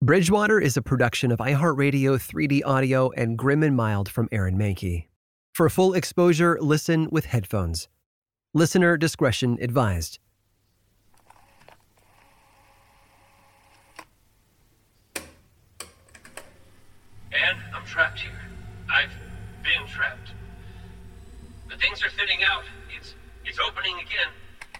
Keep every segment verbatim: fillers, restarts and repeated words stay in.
Bridgewater is a production of iHeartRadio three D Audio and Grim and Mild from Aaron Mahnke. For full exposure, listen with headphones. Listener discretion advised. And I'm trapped here. I've been trapped. The things are thinning out. It's it's opening again.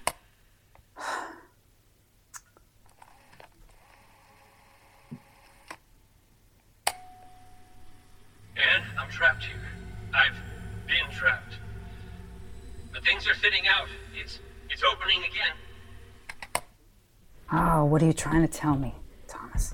And I'm trapped here. I've been trapped. The things are thinning out. It's it's opening again. Oh, what are you trying to tell me, Thomas?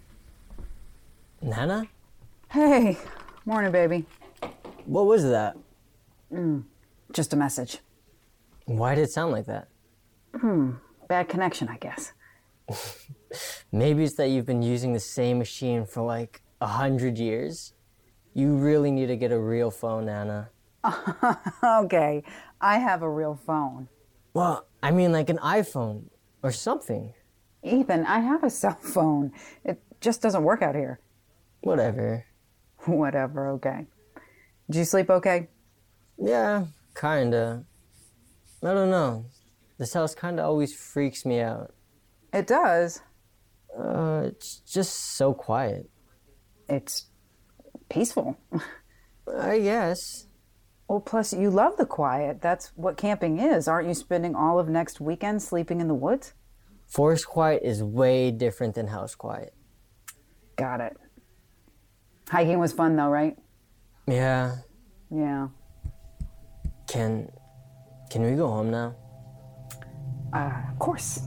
Nana? Hey, morning, baby. What was that? Mm, just a message. Why did it sound like that? Hmm, bad connection, I guess. Maybe it's that you've been using the same machine for like a hundred years. You really need to get a real phone, Nana. Okay, I have a real phone. Well, I mean like an iPhone or something. Ethan, I have a cell phone. It just doesn't work out here. Whatever. Whatever, okay. Did you sleep okay? Yeah, kinda. I don't know. This house kinda always freaks me out. It does? Uh, it's just so quiet. It's peaceful. I guess. Well, plus you love the quiet. That's what camping is. Aren't you spending all of next weekend sleeping in the woods? Forest quiet is way different than house quiet. Got it. Hiking was fun though, right? Yeah. Yeah. Can, can we go home now? Uh, of course.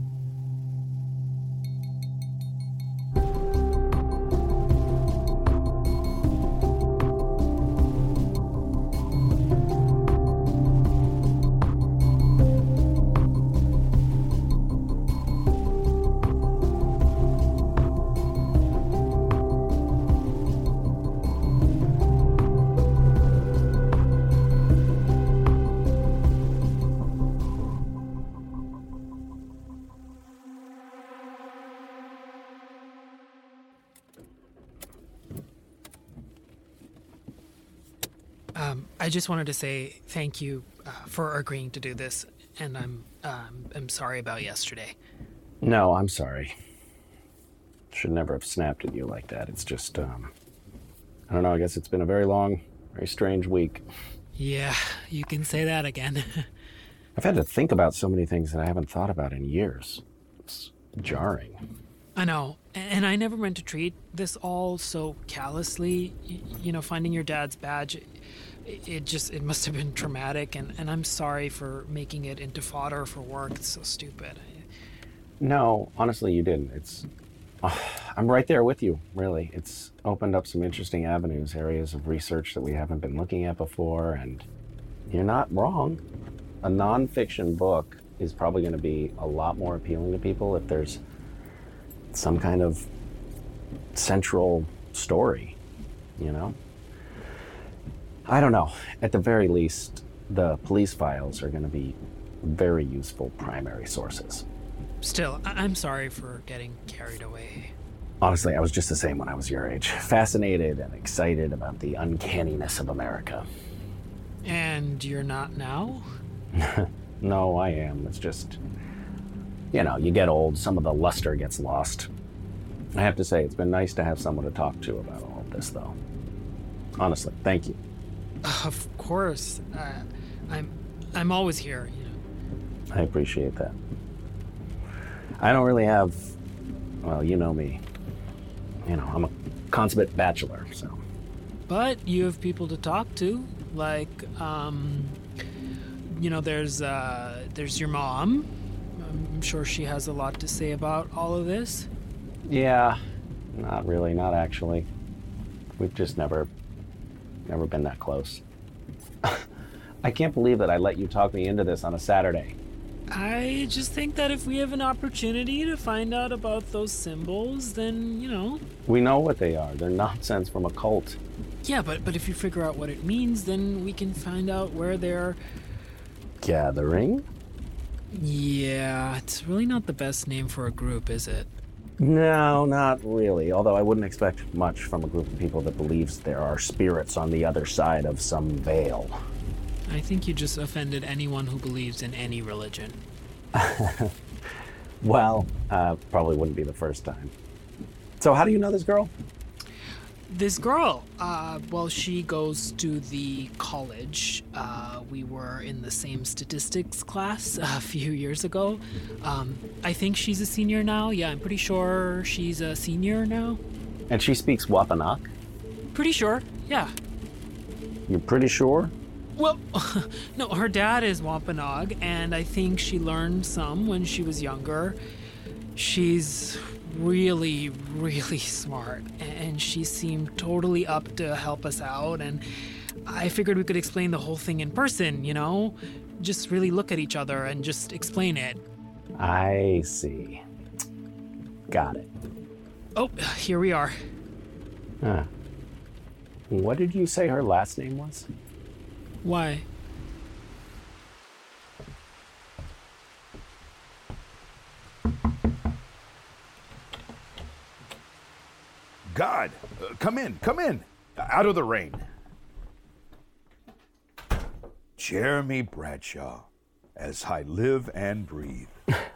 Um, I just wanted to say thank you uh, for agreeing to do this, and I'm um, I'm sorry about yesterday. No, I'm sorry. Should never have snapped at you like that. It's just, um, I don't know, I guess it's been a very long, very strange week. Yeah, you can say that again. I've had to think about so many things that I haven't thought about in years. It's jarring. I know, and I never meant to treat this all so callously. You, you know, finding your dad's badge, it, it just, it must have been traumatic, and, and I'm sorry for making it into fodder for work. It's so stupid. No, honestly, you didn't. It's, uh, I'm right there with you, really. It's opened up some interesting avenues, areas of research that we haven't been looking at before, and you're not wrong. A nonfiction book is probably going to be a lot more appealing to people if there's some kind of central story, you know? I don't know. At the very least, the police files are going to be very useful primary sources. Still, I- I'm sorry for getting carried away. Honestly, I was just the same when I was your age. Fascinated and excited about the uncanniness of America. And you're not now? No, I am. It's just, you know, you get old, some of the luster gets lost. I have to say, it's been nice to have someone to talk to about all of this, though. Honestly, thank you. Of course. Uh, I'm I'm always here, you know. I appreciate that. I don't really have, well, you know me. You know, I'm a consummate bachelor, so. But you have people to talk to, like, um, you know, there's uh, there's your mom. I'm sure she has a lot to say about all of this. Yeah, not really, not actually. We've just never, never been that close. I can't believe that I let you talk me into this on a Saturday. I just think that if we have an opportunity to find out about those symbols, then, you know. We know what they are. They're nonsense from a cult. Yeah, but, but if you figure out what it means, then we can find out where they're... Gathering? Yeah, it's really not the best name for a group, is it? No, not really. Although I wouldn't expect much from a group of people that believes there are spirits on the other side of some veil. I think you just offended anyone who believes in any religion. Well, uh, probably wouldn't be the first time. So how do you know this girl? This girl, uh, well, she goes to the college. Uh, we were in the same statistics class a few years ago. Um, I think she's a senior now. Yeah, I'm pretty sure she's a senior now. And she speaks Wampanoag? Pretty sure, yeah. You're pretty sure? Well, no, her dad is Wampanoag, and I think she learned some when she was younger. She's really, really smart, and she seemed totally up to help us out, and I figured we could explain the whole thing in person, you know? Just really look at each other and just explain it. I see. Got it. Oh, here we are. Huh. What did you say her last name was? Why? God, uh, come in, come in. Out of the rain. Jeremy Bradshaw, as I live and breathe.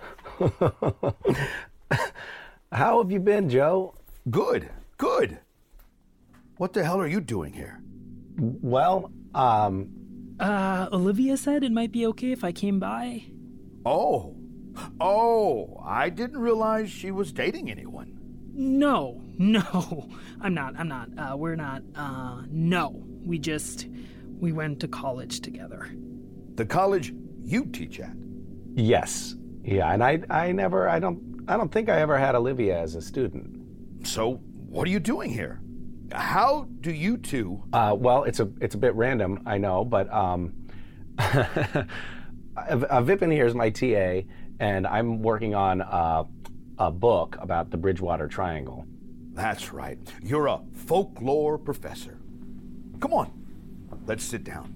How have you been, Joe? Good, good. What the hell are you doing here? Well, um... Uh, Olivia said it might be okay if I came by. Oh, oh, I didn't realize she was dating anyone. No, no, I'm not, I'm not, uh, we're not, uh, no. We just, we went to college together. The college you teach at? Yes. Yeah, and I I never, I don't, I don't think I ever had Olivia as a student. So, what are you doing here? How do you two... Uh, well, it's a it's a bit random, I know, but um, uh, Vipin here is my T A, and I'm working on uh, a book about the Bridgewater Triangle. That's right. You're a folklore professor. Come on, let's sit down.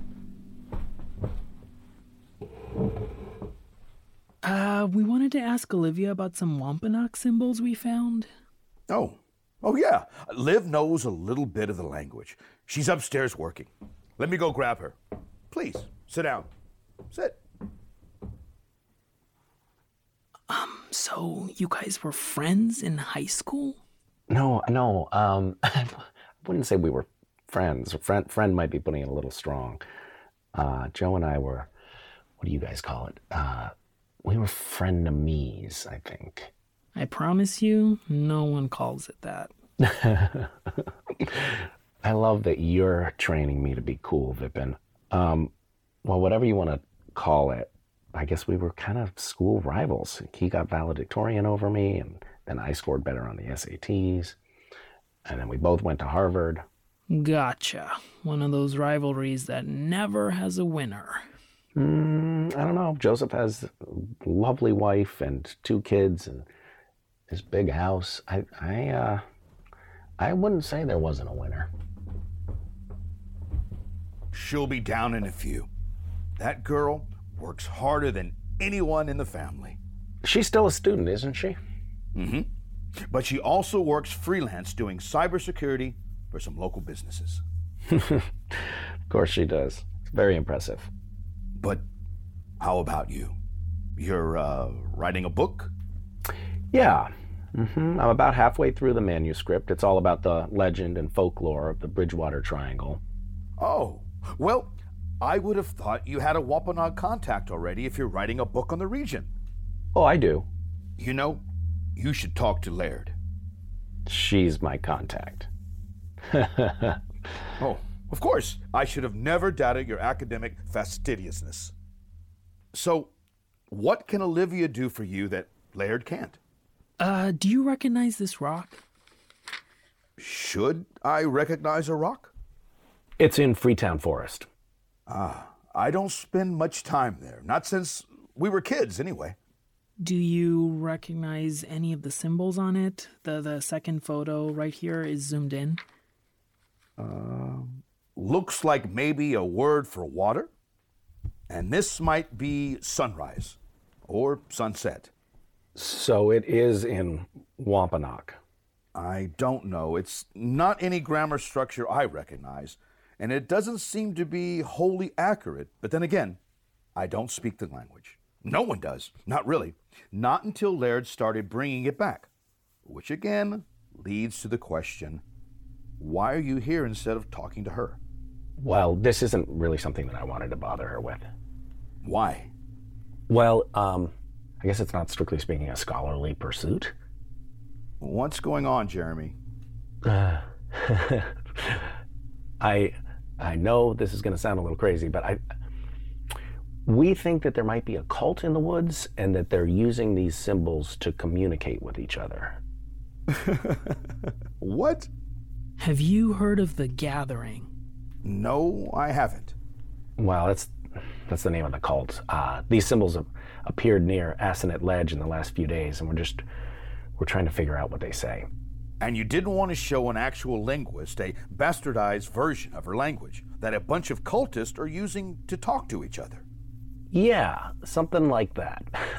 Uh, we wanted to ask Olivia about some Wampanoag symbols we found. Oh. Oh, yeah. Liv knows a little bit of the language. She's upstairs working. Let me go grab her. Please, sit down. Sit. Um, so you guys were friends in high school? No, no. Um, I wouldn't say we were friends. Friend, friend might be putting it a little strong. Uh, Joe and I were, what do you guys call it? Uh, we were frenemies, I think. I promise you, no one calls it that. I love that you're training me to be cool, Vipin. Um, well, whatever you want to call it, I guess we were kind of school rivals. He got valedictorian over me, and then I scored better on the S A Ts. And then we both went to Harvard. Gotcha. One of those rivalries that never has a winner. Mm, I don't know. Joseph has a lovely wife and two kids and his big house. I, I, uh, I wouldn't say there wasn't a winner. She'll be down in a few. That girl works harder than anyone in the family. She's still a student, isn't she? Mm-hmm. But she also works freelance doing cybersecurity for some local businesses. Of course she does. It's very impressive. But how about you? You're uh, writing a book? Yeah. Mm-hmm. I'm about halfway through the manuscript. It's all about the legend and folklore of the Bridgewater Triangle. Oh, well, I would have thought you had a Wampanoag contact already if you're writing a book on the region. Oh, I do. You know, you should talk to Laird. She's my contact. Oh, of course. I should have never doubted your academic fastidiousness. So, what can Olivia do for you that Laird can't? Uh, do you recognize this rock? Should I recognize a rock? It's in Freetown Forest. Ah, I don't spend much time there. Not since we were kids, anyway. Do you recognize any of the symbols on it? The the second photo right here is zoomed in. Uh, looks like maybe a word for water. And this might be sunrise or sunset. So it is in Wampanoag? I don't know. It's not any grammar structure I recognize, and it doesn't seem to be wholly accurate. But then again, I don't speak the language. No one does. Not really. Not until Laird started bringing it back. Which again leads to the question, why are you here instead of talking to her? Well, this isn't really something that I wanted to bother her with. Why? Well, um, I guess it's not strictly speaking a scholarly pursuit. What's going on, Jeremy? Uh, I I know this is going to sound a little crazy, but I we think that there might be a cult in the woods and that they're using these symbols to communicate with each other. What? Have you heard of the Gathering? No, I haven't. Well, that's that's the name of the cult. Uh, these symbols have appeared near Assinet Ledge in the last few days, and we're just we're trying to figure out what they say. And you didn't want to show an actual linguist a bastardized version of her language that a bunch of cultists are using to talk to each other. Yeah, something like that.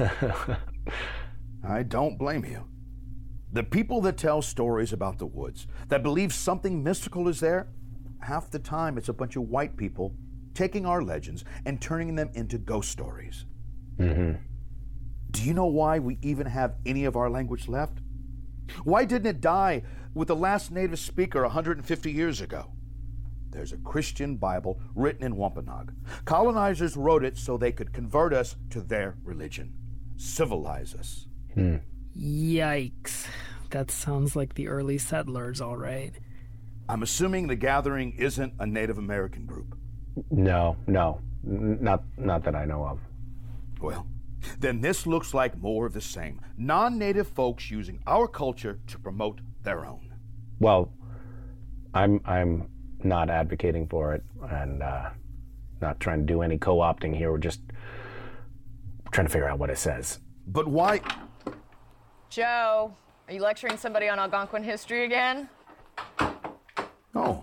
I don't blame you. The people that tell stories about the woods, that believe something mystical is there, half the time it's a bunch of white people taking our legends and turning them into ghost stories. Mm-hmm. Do you know why we even have any of our language left? Why didn't it die with the last native speaker one hundred fifty years ago? There's a Christian Bible written in Wampanoag. Colonizers wrote it so they could convert us to their religion, civilize us. Hmm. Yikes. That sounds like the early settlers, all right. I'm assuming the Gathering isn't a Native American group. No, no, N- not not that I know of. Well, then this looks like more of the same. Non-native folks using our culture to promote their own. Well, I'm I'm not advocating for it, and uh, not trying to do any co-opting here. We're just trying to figure out what it says. But why? Joe, are you lecturing somebody on Algonquin history again? Oh.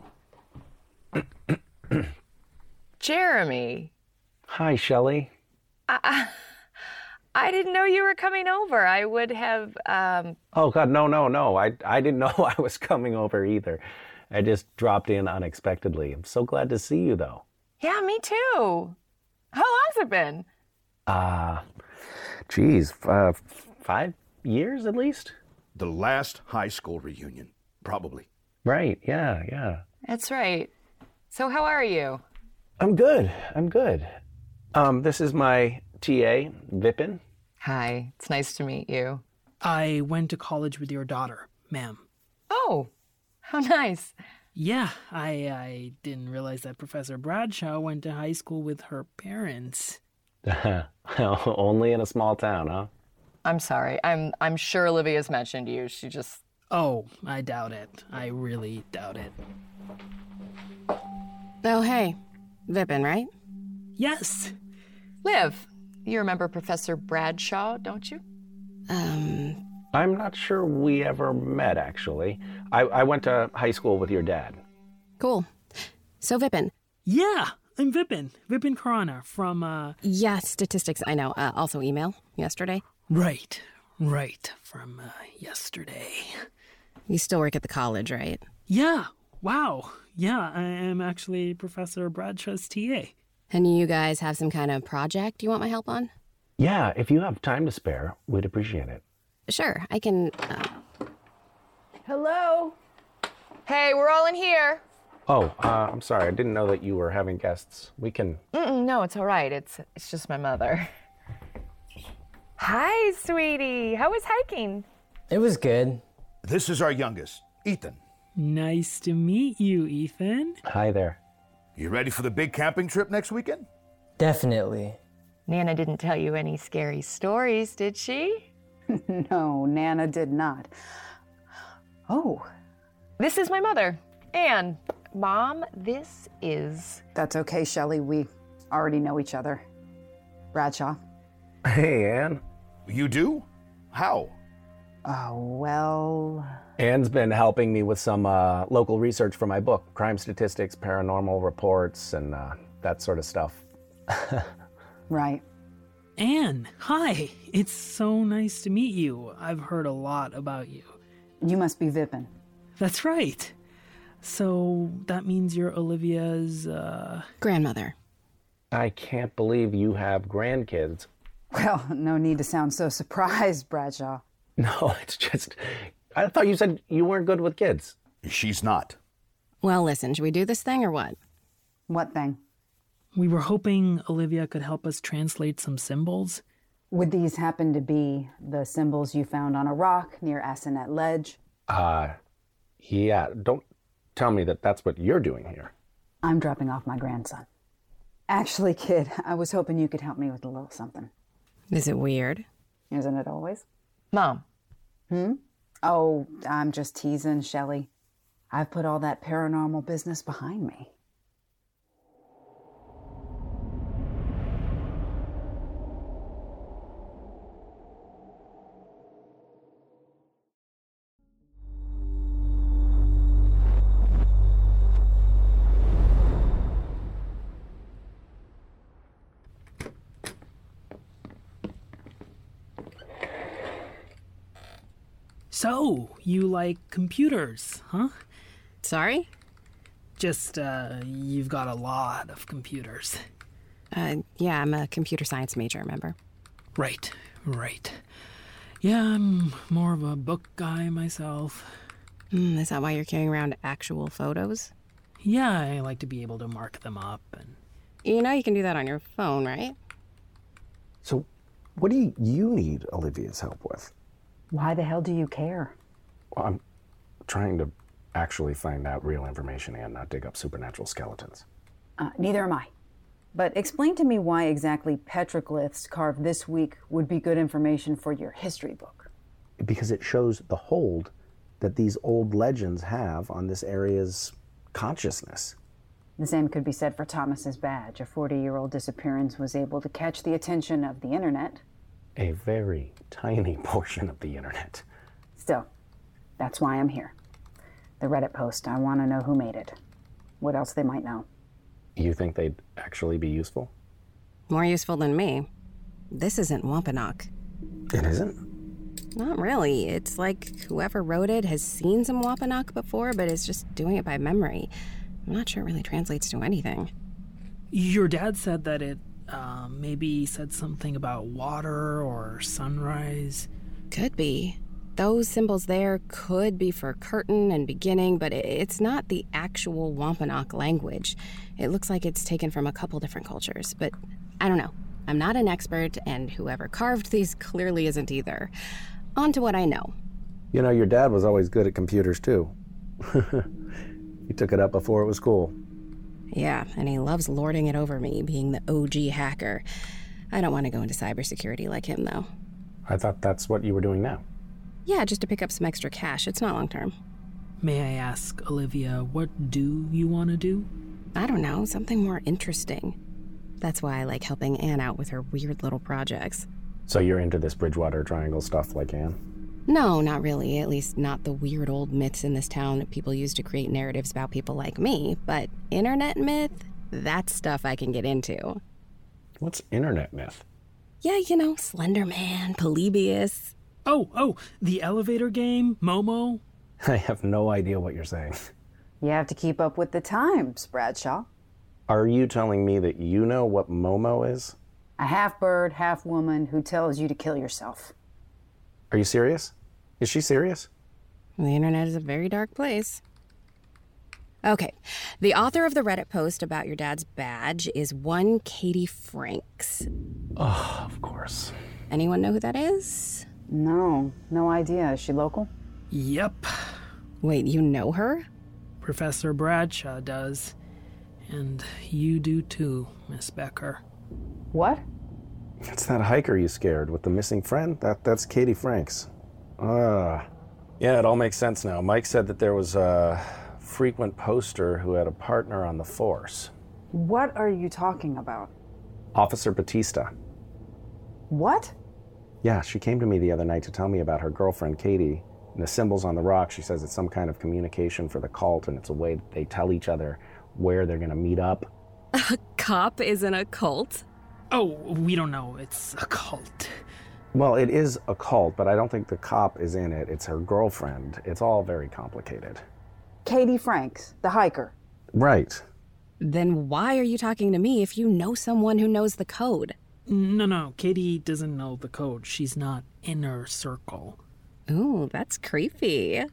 Jeremy. Hi, Shelley. I, I didn't know you were coming over. I would have, um... Oh, God, no, no, no. I, I didn't know I was coming over either. I just dropped in unexpectedly. I'm so glad to see you, though. Yeah, me too. How long's it been? Uh, geez, uh, five years at least? The last high school reunion, probably. Right, yeah, yeah. That's right. So how are you? I'm good, I'm good. Um, this is my T A, Vipin. Hi, it's nice to meet you. I went to college with your daughter, ma'am. Oh, how nice. Yeah, I I didn't realize that Professor Bradshaw went to high school with her parents. Only in a small town, huh? I'm sorry. I'm I'm sure Olivia's mentioned you. She just... Oh, I doubt it. I really doubt it. Oh, hey. Vipin, right? Yes. Liv, you remember Professor Bradshaw, don't you? Um... I'm not sure we ever met, actually. I, I went to high school with your dad. Cool. So, Vipin. Yeah, I'm Vipin. Vipin Khurana from, uh... Yeah, statistics, I know. Uh, also email yesterday. Right, right, from uh, yesterday. You still work at the college, right? Yeah, wow. Yeah, I am actually Professor Bradshaw's T A. And you guys have some kind of project you want my help on? Yeah, if you have time to spare, we'd appreciate it. Sure, I can... Uh... Hello? Hey, we're all in here. Oh, uh, I'm sorry. I didn't know that you were having guests. We can... Mm-mm, no, it's all right. It's it's just my mother. Hi, sweetie. How was hiking? It was good. This is our youngest, Ethan. Nice to meet you, Ethan. Hi there. You ready for the big camping trip next weekend? Definitely. Nana didn't tell you any scary stories, did she? No, Nana did not. Oh. This is my mother, Anne. Mom, this is... That's okay, Shelley. We already know each other. Bradshaw. Hey, Anne. You do? How? Oh, well... Anne's been helping me with some uh, local research for my book, crime statistics, paranormal reports, and uh, that sort of stuff. Right. Anne, hi. It's so nice to meet you. I've heard a lot about you. You must be Vipin. That's right. So that means you're Olivia's, uh... grandmother. I can't believe you have grandkids. Well, no need to sound so surprised, Bradshaw. No, it's just... I thought you said you weren't good with kids. She's not. Well, listen, should we do this thing or what? What thing? We were hoping Olivia could help us translate some symbols. Would these happen to be the symbols you found on a rock near Assinet Ledge? Uh, yeah, don't tell me that that's what you're doing here. I'm dropping off my grandson. Actually, kid, I was hoping you could help me with a little something. Is it weird? Isn't it always? Mom. Hmm? Oh, I'm just teasing, Shelley. I've put all that paranormal business behind me. So, you like computers, huh? Sorry? Just, uh, you've got a lot of computers. Uh, yeah, I'm a computer science major, remember? Right, right. Yeah, I'm more of a book guy myself. Mm, is that why you're carrying around actual photos? Yeah, I like to be able to mark them up and... You know you can do that on your phone, right? So, what do you need Olivia's help with? Why the hell do you care? Well, I'm trying to actually find out real information and not dig up supernatural skeletons. Uh, neither am I. But explain to me why exactly petroglyphs carved this week would be good information for your history book. Because it shows the hold that these old legends have on this area's consciousness. The same could be said for Thomas's badge. A forty-year-old disappearance was able to catch the attention of the internet. A very tiny portion of the internet. Still, that's why I'm here. The Reddit post, I want to know who made it. What else they might know. You think they'd actually be useful? More useful than me. This isn't Wampanoag. It isn't? Not really. It's like whoever wrote it has seen some Wampanoag before, but is just doing it by memory. I'm not sure it really translates to anything. Your dad said that it uh, maybe said something about water or sunrise. Could be. Those symbols there could be for curtain and beginning, but it's not the actual Wampanoag language. It looks like it's taken from a couple different cultures, but I don't know. I'm not an expert, and whoever carved these clearly isn't either. On to what I know. You know, your dad was always good at computers, too. He took it up before it was cool. Yeah, and he loves lording it over me, being the O G hacker. I don't want to go into cybersecurity like him, though. I thought that's what you were doing now. Yeah, just to pick up some extra cash. It's not long term. May I ask, Olivia, what do you want to do? I don't know, something more interesting. That's why I like helping Anne out with her weird little projects. So you're into this Bridgewater Triangle stuff like Anne? No, not really. At least not the weird old myths in this town that people use to create narratives about people like me. But internet myth, that's stuff I can get into. What's internet myth? Yeah, you know, Slender Man, Polybius. Oh, oh, the elevator game, Momo? I have no idea what you're saying. You have to keep up with the times, Bradshaw. Are you telling me that you know what Momo is? A half-bird, half-woman who tells you to kill yourself. Are you serious? Is she serious? The internet is a very dark place. Okay, the author of the Reddit post about your dad's badge is one Katie Franks. Oh, of course. Anyone know who that is? No, no idea. Is she local? Yep. Wait, you know her? Professor Bradshaw does. And you do too, Miss Becker. What? It's that hiker you scared with the missing friend. That That's Katie Franks. Ah. Yeah, it all makes sense now. Mike said that there was a frequent poster who had a partner on the force. What are you talking about? Officer Batista. What? Yeah, she came to me the other night to tell me about her girlfriend, Katie. And the symbols on the rock, she says it's some kind of communication for the cult, and it's a way that they tell each other where they're going to meet up. A cop is in a cult? Oh, we don't know. It's a cult. Well, it is a cult, but I don't think the cop is in it. It's her girlfriend. It's all very complicated. Katie Franks, the hiker. Right. Then why are you talking to me if you know someone who knows the code? No, no, Katie doesn't know the code. She's not inner circle. Ooh, that's creepy.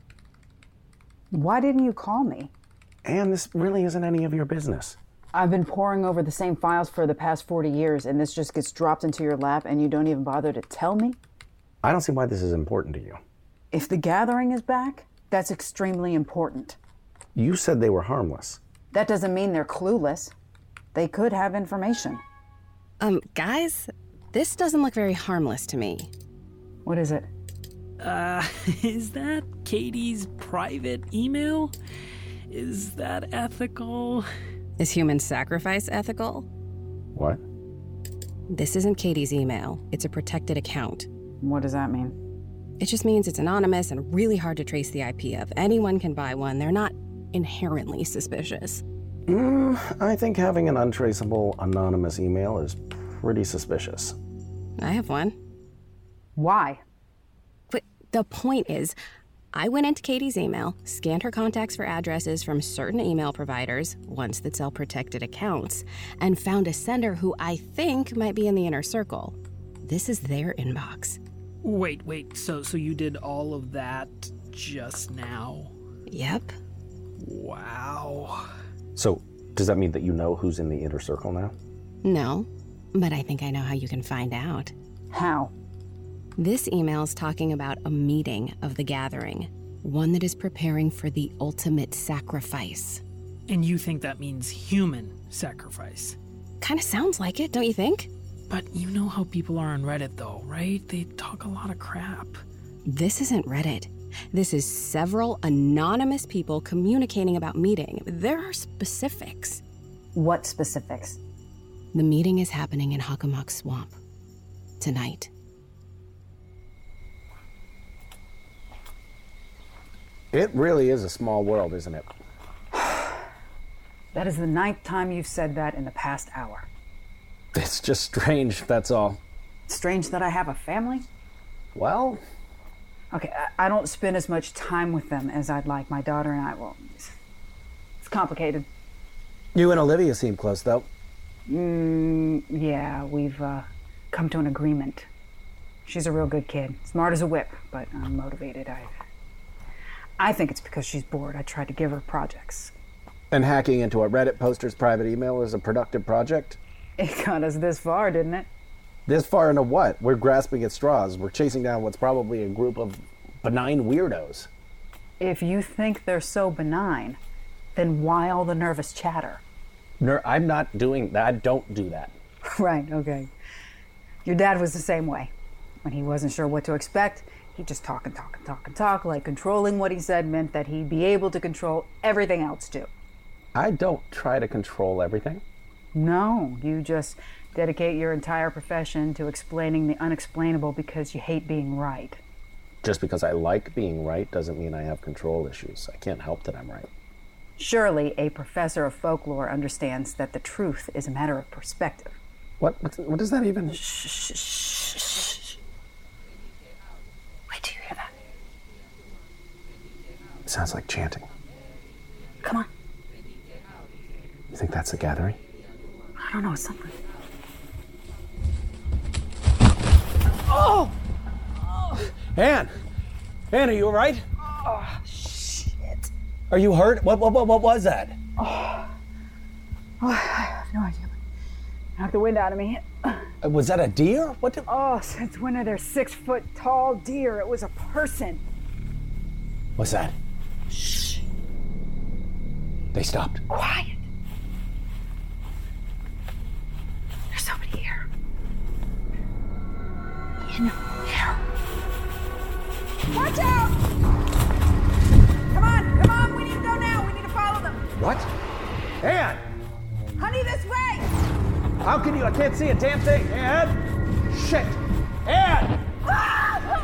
Why didn't you call me? And this really isn't any of your business. I've been poring over the same files for the past forty years, and this just gets dropped into your lap and you don't even bother to tell me? I don't see why this is important to you. If the gathering is back, that's extremely important. You said they were harmless. That doesn't mean they're clueless. They could have information. Um, guys, this doesn't look very harmless to me. What is it? Uh, is that Katie's private email? Is that ethical? Is human sacrifice ethical? What? This isn't Katie's email. It's a protected account. What does that mean? It just means it's anonymous and really hard to trace the I P of. Anyone can buy one. They're not inherently suspicious. Mm, I think having an untraceable, anonymous email is pretty suspicious. I have one. Why? But the point is, I went into Katie's email, scanned her contacts for addresses from certain email providers, ones that sell protected accounts, and found a sender who I think might be in the inner circle. This is their inbox. Wait, wait, so so you did all of that just now? Yep. Wow. So, does that mean that you know who's in the inner circle now? No, but I think I know how you can find out. How? This email's talking about a meeting of the gathering, one that is preparing for the ultimate sacrifice. And you think that means human sacrifice? Kinda sounds like it, don't you think? But you know how people are on Reddit though, right? They talk a lot of crap. This isn't Reddit. This is several anonymous people communicating about meeting. There are specifics. What specifics? The meeting is happening in Hockomock Swamp. Tonight. It really is a small world, isn't it? That is the ninth time you've said that in the past hour. It's just strange, that's all. Strange that I have a family? Well... Okay, I, I don't spend as much time with them as I'd like. My daughter and I, well, it's, it's complicated. You and Olivia seem close, though. Mm, yeah, we've uh, come to an agreement. She's a real good kid. Smart as a whip, but unmotivated. I, I think it's because she's bored. I tried to give her projects. And hacking into a Reddit poster's private email is a productive project? It got us this far, didn't it? This far into what? We're grasping at straws. We're chasing down what's probably a group of benign weirdos. If you think they're so benign, then why all the nervous chatter? Ner- I'm not doing that. I don't do that. Right, okay. Your dad was the same way. When he wasn't sure what to expect, he'd just talk and talk and talk and talk, like controlling what he said meant that he'd be able to control everything else too. I don't try to control everything. No, you just dedicate your entire profession to explaining the unexplainable because you hate being right. Just because I like being right doesn't mean I have control issues. I can't help that I'm right. Surely a professor of folklore understands that the truth is a matter of perspective. What? What, what does that even... Shh, shh, shh, shh. Wait till you hear that. It sounds like chanting. Come on. You think that's the gathering? I don't know, it's something. Oh! Anne! Anne, are you all right? Oh, shit. Are you hurt? What, what, what, what was that? Oh. Oh, I have no idea. Knocked the wind out of me. Uh, was that a deer? What did... Oh, since when are there six foot tall deer? It was a person. What's that? Shh. They stopped. Quiet. There's somebody here. In here. Watch out! Come on, come on, we need to go now. We need to follow them. What? Anne! Honey, this way! How can you? I can't see a damn thing, Anne! Shit! Anne! Ah!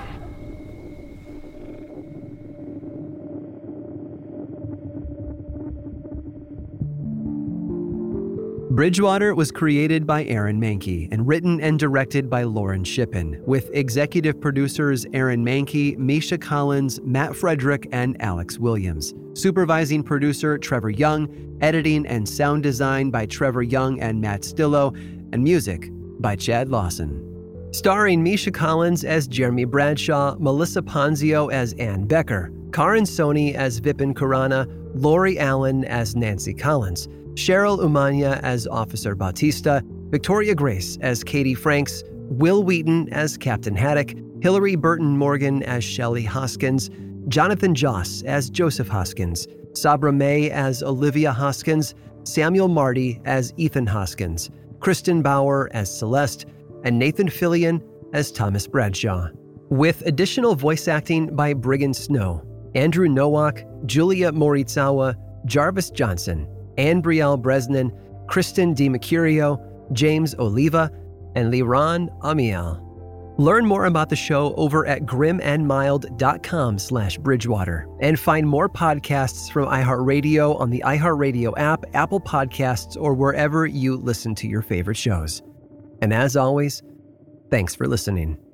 Bridgewater was created by Aaron Mahnke and written and directed by Lauren Shippen, with executive producers Aaron Mahnke, Misha Collins, Matt Frederick, and Alex Williams. Supervising producer Trevor Young, editing and sound design by Trevor Young and Matt Stillo, and music by Chad Lawson. Starring Misha Collins as Jeremy Bradshaw, Melissa Ponzio as Ann Becker, Karan Soni as Vipin Khurana, Lori Allen as Nancy Collins, Cheryl Umania as Officer Bautista, Victoria Grace as Katie Franks, Will Wheaton as Captain Haddock, Hillary Burton Morgan as Shelley Hoskins, Jonathan Joss as Joseph Hoskins, Sabra May as Olivia Hoskins, Samuel Marty as Ethan Hoskins, Kristen Bauer as Celeste, and Nathan Fillion as Thomas Bradshaw. With additional voice acting by Briggan Snow, Andrew Nowak, Julia Morizawa, Jarvis Johnson, Anne Brielle Bresnan, Kristen DiMercurio, James Oliva, and Liran Amiel. Learn more about the show over at grimandmild.com slash Bridgewater and find more podcasts from iHeartRadio on the iHeartRadio app, Apple Podcasts, or wherever you listen to your favorite shows. And as always, thanks for listening.